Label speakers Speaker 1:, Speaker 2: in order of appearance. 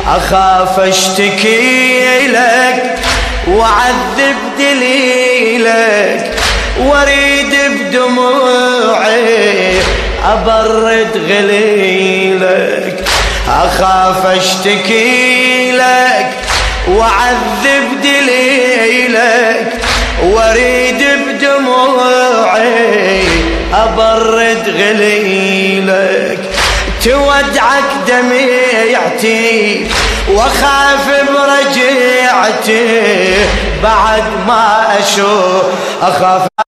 Speaker 1: أخاف أشتكي لك وأعذب دليلك، وأريد بدموعي أبرد غليلك. أخاف أشتكي لك وأعذب دليلك، وأريد بدموعي أبرد غليلك. تودعك دميعتي وأخاف برجعتي بعد ما أشوف، أخاف